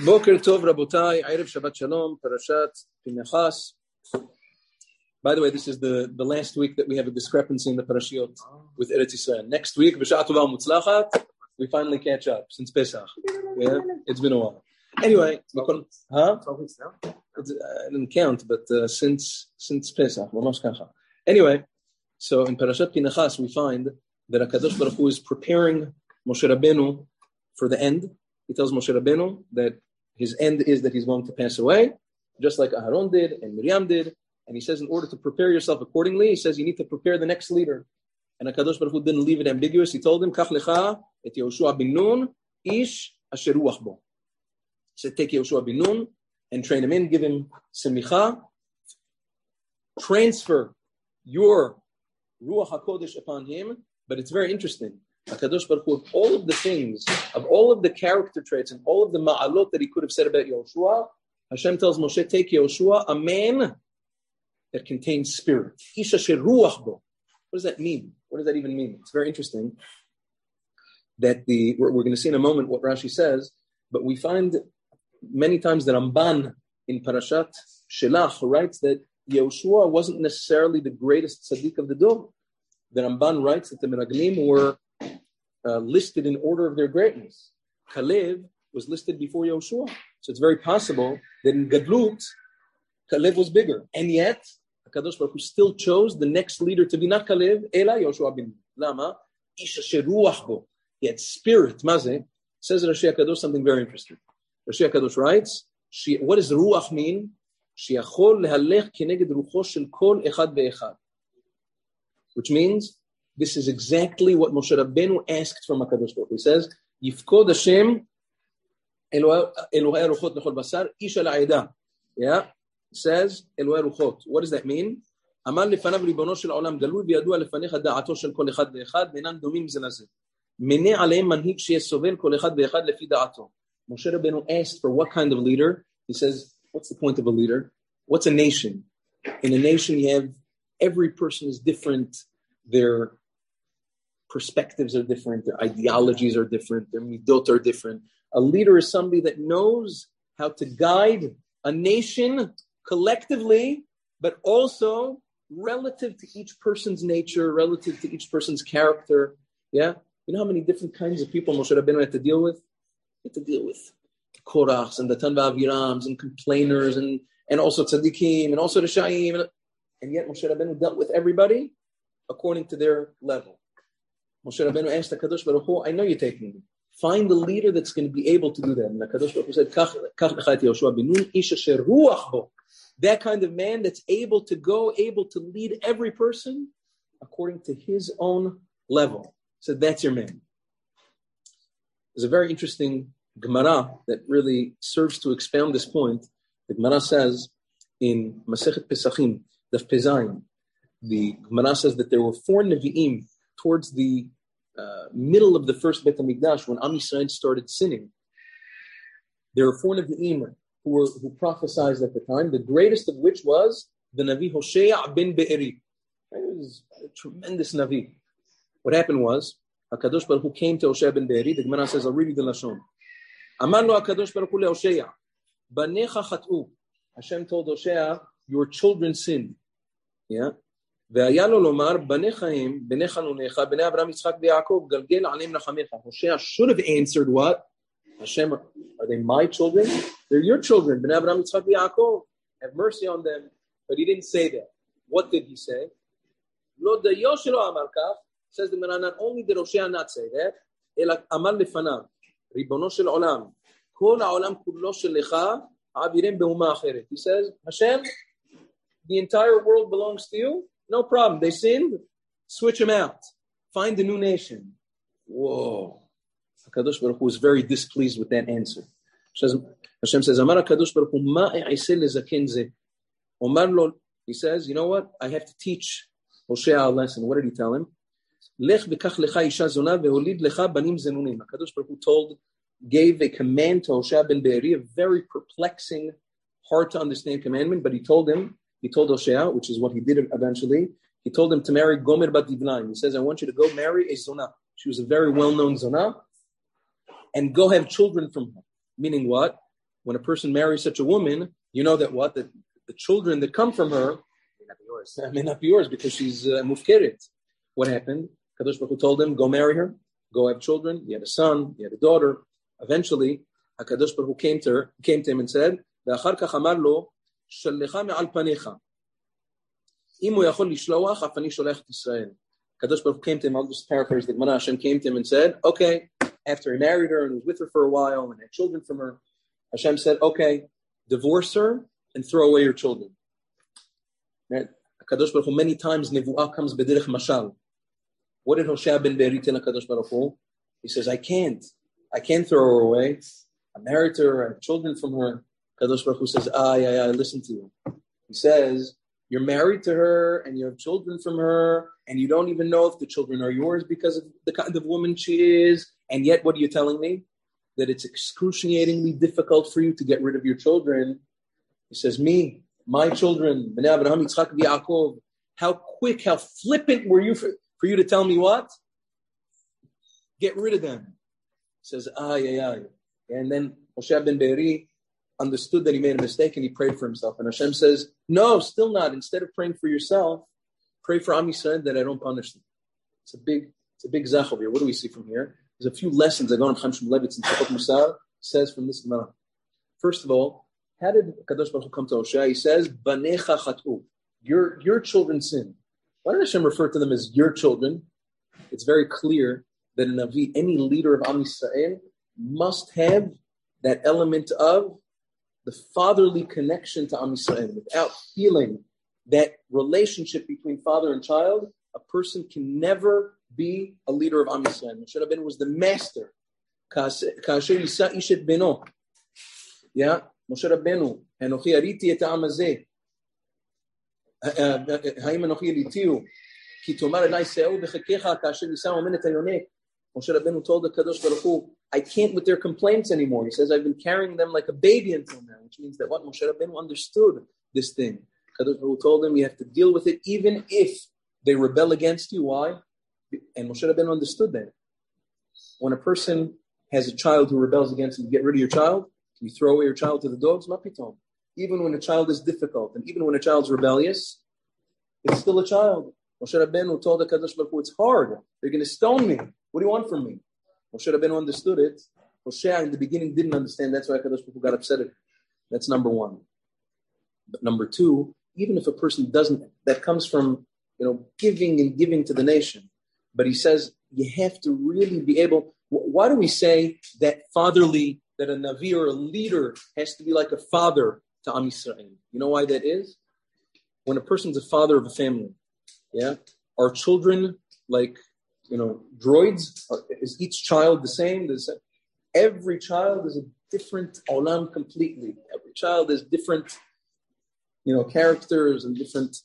Boker Tov Rabotai, Erev Shabbat Shalom, Parashat Pinchas. By the way, this is the last week that we have a discrepancy in the parashiot with Eretz Yisrael. Next week, B'Sha'at Tova Mutzlachat, we finally catch up since Pesach. Yeah, it's been a while. Anyway, 12 weeks now? I didn't count, but since Pesach, anyway, so in Parashat Pinchas we find that HaKadosh Baruch Hu is preparing Moshe Rabbeinu for the end. He tells Moshe Rabbeinu that his end is that he's going to pass away, just like Aharon did and Miriam did. And he says, in order to prepare yourself accordingly, he says you need to prepare the next leader. And HaKadosh Baruch Hu didn't leave it ambiguous. He told him, Kach lecha et Yehoshua bin Nun, ish asher ruach bo. He said, take Yehoshua bin Nun and train him in, give him semicha, transfer your Ruach HaKodesh upon him. But it's very interesting. HaKadosh Baruch Hu, of all of the things, of all of the character traits and all of the ma'alot that he could have said about Yehoshua, Hashem tells Moshe, take Yehoshua, a man that contains spirit. Isha sheruach bo. What does that mean? What does that even mean? It's very interesting that we're going to see in a moment what Rashi says, but we find many times that Ramban in Parashat Shelach writes that Yehoshua wasn't necessarily the greatest tzaddik of the Dor. The Ramban writes that the Meraglim were listed in order of their greatness. Kalev was listed before Yehoshua. So it's very possible that in Gadlut, Kalev was bigger. And yet, HaKadosh Baruch Hu still chose the next leader to be not Kalev, Ela Yehoshua bin Lama, Isha sheruach bo. He had spirit. Mazeh says Rashi HaKadosh something very interesting. Rashi HaKadosh writes, what does ruach mean? Shiachol lehalech keneged rucho shel kol echad ve'echad. Which means, this is exactly what Moshe Rabbeinu asked from HaKadosh Baruch Hu. He says, Yifkod Hashem Elohei Ruchot Lechol Basar Isha La'edah. Yeah? It says, Elohei Ruchot. What does that mean? Amar lefanav ribono shel olam galui v'yadua lefanecha da'ato shel kol echad ve'echad ve'enan domim ze lazeh. Meneh aleim manhig sheyesh sovel kol echad ve'echad lefi da'ato. Moshe Rabbeinu asked for what kind of leader? He says, what's the point of a leader? What's a nation? In a nation you have, every person is different. Their perspectives are different, their ideologies are different, their midot are different. A leader is somebody that knows how to guide a nation collectively, but also relative to each person's nature, relative to each person's character. Yeah? You know how many different kinds of people Moshe Rabbeinu had to deal with? He had to deal with Korachs and Datan v'Avirams and complainers and also tzaddikim and also Rishayim. And yet Moshe Rabbeinu dealt with everybody according to their level. Moshe Rabbeinu asked HaKadosh Baruch Hu, I know you're taking me. Find the leader that's going to be able to do that. And HaKadosh Baruch Hu said, Kach lecha et Yehoshua bin Nun, ish asher ruach bo. That kind of man that's able to lead every person according to his own level. So that's your man. There's a very interesting Gemara that really serves to expound this point. The Gemara says in Masechet Pesachim, Daf Pezayin, the Gemara says that there were 4 Nevi'im towards the middle of the first Beit HaMikdash, when Am Yisrael started sinning. There were 4 Nevi'im who prophesied at the time, the greatest of which was the Navi Hosea ben Be'eri. It was a tremendous Navi. What happened was, HaKadosh Baruch Hu came to Hosea ben Be'eri. The Gemara says, I'll read you the Lashon. Amar lo HaKadosh Baruch Hu le Hosea, Banecha chat'u. Hashem told Hosea, your children sinned. Yeah? והיה לו לומר, בניך הם, בני חנוניך, בני אברהם, יצחק ויעקב, גלגל עליהם נחמיך. Hosea should have answered what? Hashem, are they my children? They're your children. בני אברהם, יצחק ויעקב. Have mercy on them. But he didn't say that. What did he say? לא דיו שלא אמר כך, says the Gemara, not only did Hosea not say that, אלא אמר לפניו, ריבונו של עולם, כל העולם כולו שלך, העבירם באומה אחרת. He says, Hashem, the entire world belongs to you. No problem. They sinned. Switch them out. Find a new nation. Whoa. HaKadosh Baruch Hu was very displeased with that answer. Hashem says, Amar HaKadosh Baruch Hu, ma e'aseh lezaken zeh. Omar lo, he says, you know what? I have to teach Hosea a lesson. What did he tell him? Lech v'kach lecha isha zona ve'holid lecha banim zenunim. HaKadosh Baruch Hu gave a command to Hosea ben Be'eri, a very perplexing, hard to understand commandment, but he told Hosea, which is what he did eventually, he told him to marry Gomer bat Divnaim. He says, I want you to go marry a Zonah. She was a very well-known Zonah, and go have children from her. Meaning what? when a person marries such a woman, you know that what? That the children that come from her may not be yours because she's mufkeret. What happened? Kadosh Baruch Hu told him, go marry her, go have children. He had a son, he had a daughter. Eventually, HaKadosh Baruch Hu came to him and said, ואחר כך אמר לו, שלחה מעל פניך. אם הוא יכול לשלוח, אף אני שולח את ישראל. Kadosh Baruch Hu came to him, I'll just paraphrase the Gemara. Hashem came to him and said, okay, after he married her and was with her for a while and had children from her, Hashem said, okay, divorce her and throw away your children. Right? Kadosh Baruch Hu, many times Nevu'ah comes b'derech mashal. What did Hoshea ben Be'eri tell Kadosh Baruch Hu? He says, I can't throw her away. I'm married to her, I have children from her. Kadosh Baruch Hu says, listen to you. He says, you're married to her and you have children from her and you don't even know if the children are yours because of the kind of woman she is. And yet, what are you telling me? That it's excruciatingly difficult for you to get rid of your children. He says, my children, Bnei Abraham, Yitzchak, Yaakov, how quick, how flippant were you for you to tell me what? Get rid of them. He says, And then Hoshea ben Be'eri understood that he made a mistake and he prayed for himself. And Hashem says, no, still not. Instead of praying for yourself, pray for Am Yisrael that I don't punish them. It's a big zachov here. What do we see from here? There's a few lessons that Gaon Chaim Shmulevitz in Tzachot Musar says from this Gemara. First of all, how did Kadosh Baruch Hu come to Hoshea? He says, Banecha chatu. Your children sin. Why did Hashem refer to them as your children? It's very clear that in Navi, any leader of Am Yisrael must have that element of the fatherly connection to Am Yisrael. Without feeling that relationship between father and child, a person can never be a leader of Am Yisrael. Moshe Rabbeinu was the master. Kasher Yisa Ishet Beno. Yeah, Moshe Rabbeinu. Hanochi ariti et ha'am hazeh. Ha'im anochi aritiyu. Ki tomar elai se'u b'chekecha kasher Yisa omen et hayonek. Moshe Rabbeinu told the Kadosh Baruch Hu, I can't with their complaints anymore. He says, I've been carrying them like a baby until now, which means that what Moshe Rabbeinu understood this thing. Kadosh Baruch Hu told him, you have to deal with it even if they rebel against you. Why? And Moshe Rabbeinu understood that. When a person has a child who rebels against him, get rid of your child, you throw away your child to the dogs, mapitom. Even when a child is difficult, and even when a child's rebellious, it's still a child. Moshe Rabbeinu told the Kadosh Baruch Hu, it's hard. They're going to stone me. What do you want from me? Moshe Rabbeinu understood it. Hoshea in the beginning didn't understand. That's why Kadosh Baruch Hu got upset at him. That's number one. But number two, even if a person doesn't, that comes from giving to the nation. But he says you have to really be able. Why do we say that that a Navi or a leader has to be like a father to Am Yisrael? You know why that is? When a person's a father of a family, are children like droids? Is each child the same? Every child is a different olam completely. Every child is different, characters and different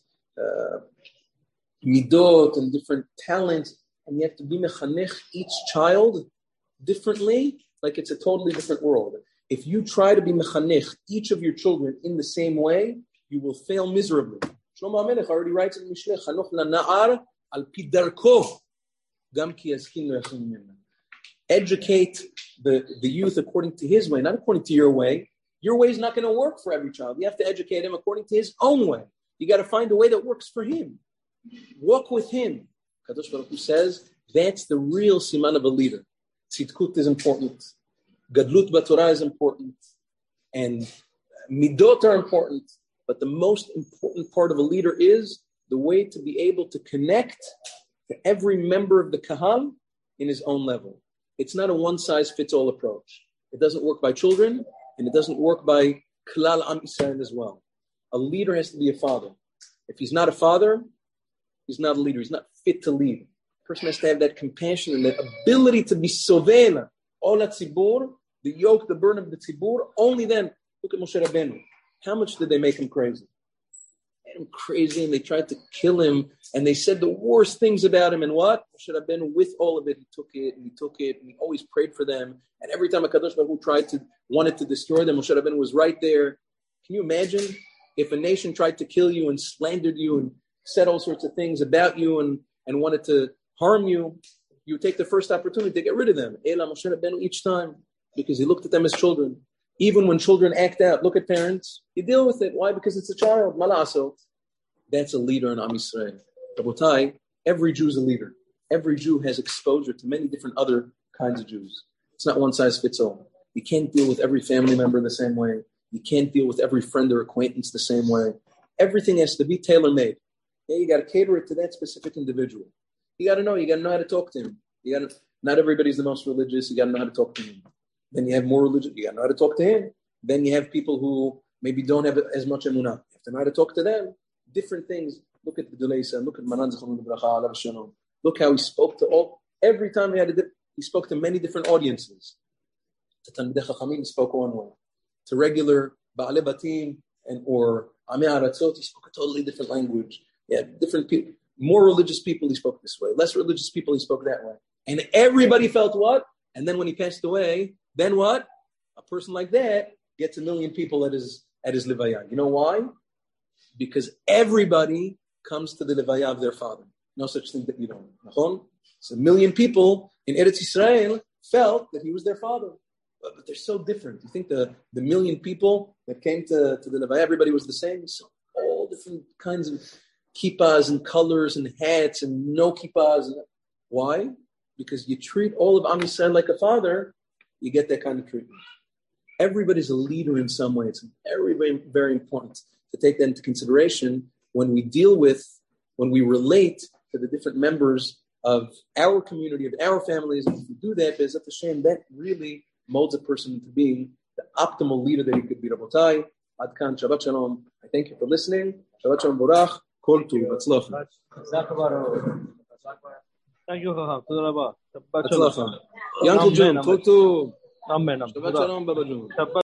midot and different talents, and you have to be mechanech each child differently, like it's a totally different world. If you try to be mechanech each of your children in the same way, you will fail miserably. Shlomo HaMelech already writes in Mishleh, Chanoch la'na'ar al pi darko, gam ki yazkin lo yachim mimna. Educate the youth according to his way, not according to your way. Your way is not going to work for every child. You have to educate him according to his own way. You got to find a way that works for him. Walk with him. Kadosh Baruch Hu says that's the real siman of a leader. Tzidkut is important. Gadlut b'Torah is important. And midot are important. But the most important part of a leader is the way to be able to connect to every member of the kahal in his own level. It's not a one-size-fits-all approach. It doesn't work by children, and it doesn't work by klal am Yisrael as well. A leader has to be a father. If he's not a father, he's not a leader. He's not fit to lead. A person has to have that compassion and that ability to be sovela. All tzibur, the yoke, the burden of the tzibur. Only then, look at Moshe Rabbeinu. How much did they make him crazy? They made him crazy, and they tried to kill him, and they said the worst things about him. And what? Moshe Rabbeinu, with all of it, he took it, and he always prayed for them. And every time a Kadosh Baruch Hu wanted to destroy them, Moshe Rabbeinu was right there. Can you imagine if a nation tried to kill you and slandered you and said all sorts of things about you and wanted to harm you? You would take the first opportunity to get rid of them. Ela Moshe Rabbeinu each time, because he looked at them as children. Even when children act out, look at parents, you deal with it. Why? Because it's a child. Malaso. That's a leader in Am Yisrael. Rabotai, every Jew is a leader. Every Jew has exposure to many different other kinds of Jews. It's not one size fits all. You can't deal with every family member the same way. You can't deal with every friend or acquaintance the same way. Everything has to be tailor-made. Yeah, you got to cater it to that specific individual. You got to know how to talk to him. Not everybody's the most religious. You got to know how to talk to him. Then you have more religious. You got to know how to talk to him. Then you have people who maybe don't have as much emunah. You have to know how to talk to them. Different things. Look at the Dulaysa. Look at Manan Zechron Bracha Alav Shalom. Look how he spoke to all. Every time he spoke to many different audiences. To Talmidei Chachamim, he spoke one way. To regular Ba'alei Batim or Amei Aratzot, he spoke a totally different language. Yeah, different people. More religious people, he spoke this way. Less religious people, he spoke that way. And everybody felt what? And then when he passed away, then what? A person like that gets 1 million people at his Levaya. You know why? Because everybody comes to the Levaya of their father. No such thing that you don't. So 1 million people in Eretz Yisrael felt that he was their father. But they're so different. You think the 1 million people that came to the Levaya, everybody was the same? So all different kinds of kippahs and colors and hats and no kippahs. Why? Because you treat all of Am Yisrael like a father, you get that kind of treatment. Everybody's a leader in some way. It's very, very, very important to take that into consideration when we relate to the different members of our community, of our families. And if we do that, Be'ezrat Hashem, that really molds a person into being the optimal leader that he could be. Rabotai, Ad Kan, Shabbat Shalom. I thank you for listening. Shabbat Shalom Borach. Kol Tov. Hatzlacha. Thank you, Chacham. Toda Rabba. Hatzlacha. Yankel Jun. Kol Tov. Amen. Shabbat Shalom, Baba Jun.